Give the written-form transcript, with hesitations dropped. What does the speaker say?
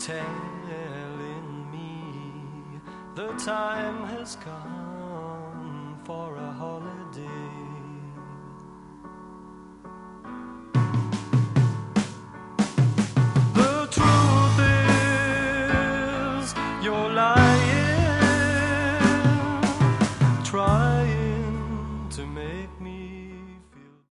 telling me the time has come for a holiday. The truth is, your life